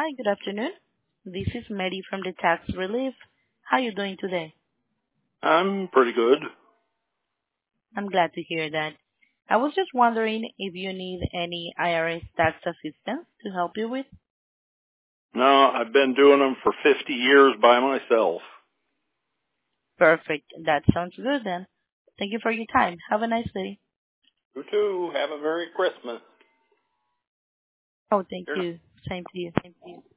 Hi, good afternoon. This is Mary from the Tax Relief. How are you doing today? I'm pretty good. I'm glad to hear that. I was just wondering if you need any IRS tax assistance to help you with. No, I've been doing them for 50 years by myself. Perfect. That sounds good then. Thank you for your time. Have a nice day. You too. Have a Merry Christmas. Oh, thank You're you. Same to you.